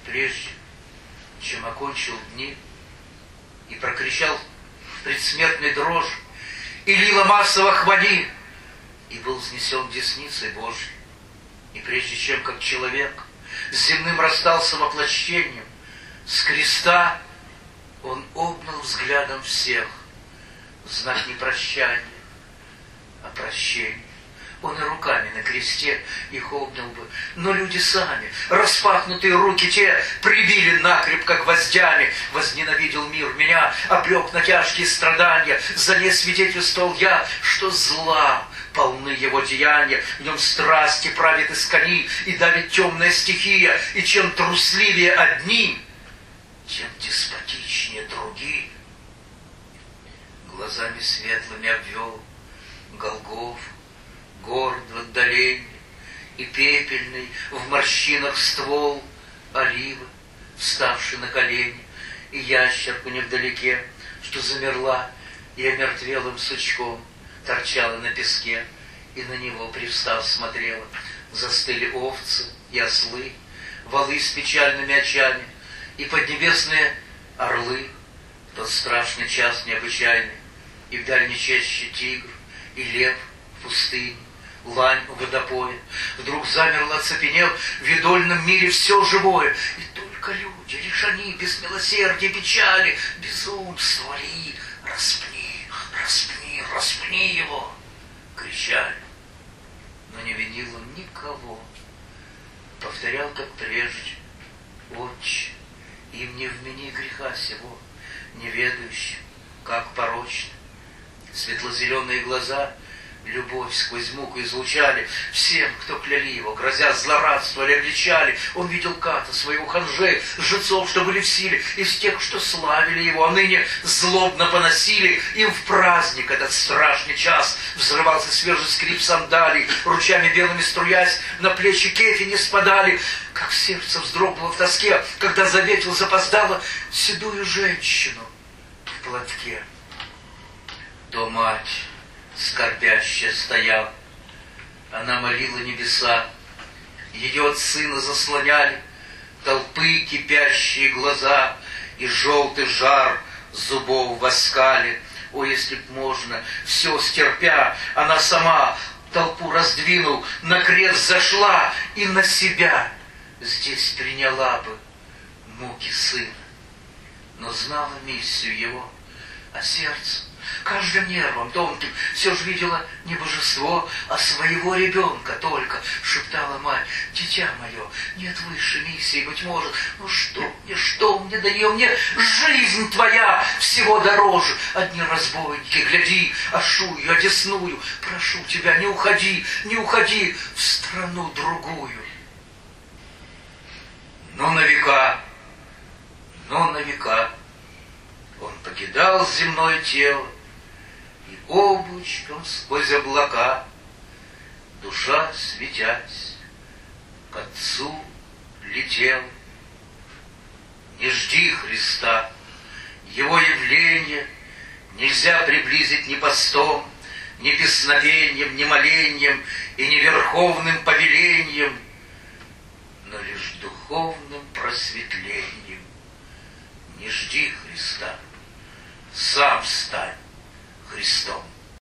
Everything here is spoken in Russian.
прежде чем окончил дни и прокричал в предсмертной дрожи, и лила массово хвали, и был взнесен десницей Божией. И прежде чем, как человек, с земным расстался воплощением, с креста он обнял взглядом всех в знак не прощания, а прощения. Он и руками на кресте их обнял бы, но люди сами, распахнутые руки те, прибили накрепко гвоздями. Возненавидел мир меня, обрек на тяжкие страдания. За ней свидетельствовал я, что зла полны его деяния. В нем страсти правит из коней, и давит темная стихия. И чем трусливее одни, тем деспотичнее другие. Глазами светлыми обвел Голгоф, горд в отдалении, и пепельный в морщинах ствол оливы, вставший на колени, и ящерку невдалеке, что замерла и омертвелым сучком торчала на песке, и на него, привстав, смотрела. Застыли овцы и ослы, валы с печальными очами, и поднебесные орлы в тот страшный час необычайный, и в дальней чаще тигр, и лев в пустыне, лань у водопоя. Вдруг замерло, оцепенел в видольном мире все живое. И только люди, лишь они, без милосердия, печали, безумствовали и распни, распни, распни его, кричали. Но не винил он никого. Повторял, как прежде: Отче, им не вмени греха сего, неведающим, как порочно. Светло-зеленые глаза любовь сквозь муку излучали всем, кто кляли его, грозя злорадствовали, обличали. Он видел Ката, своего ханжей, жрецов, что были в силе, из тех, что славили его, а ныне злобно поносили. Им в праздник этот страшный час взрывался свежий скрип сандалий, ручами белыми струясь, на плечи кефи не спадали. Как сердце вздрогнуло в тоске, когда заветил запоздало седую женщину в платке. То мать скорбящая стояла, она молила небеса, ее от сына заслоняли толпы кипящие глаза и желтый жар зубов в оскале. О, если б можно, все стерпя, она сама толпу раздвинул, на крест зашла и на себя здесь приняла бы муки сына. Но знала миссию его, а сердце каждым нервом тонким все же видела не божество, а своего ребенка только. Шептала мать: дитя мое, нет высшей миссии, быть может. Ну что мне до нее? Мне жизнь твоя всего дороже. Одни разбойники, гляди, Ашую, одесную. Прошу тебя, не уходи, не уходи в страну другую. Но на века он покидал земное тело, и облачком сквозь облака, душа светясь, к Отцу летел. Не жди Христа, Его явление нельзя приблизить ни постом, ни песнопением, ни молением и ни верховным повелением, но лишь духовным просветлением. Не жди Христа, сам стань Христом.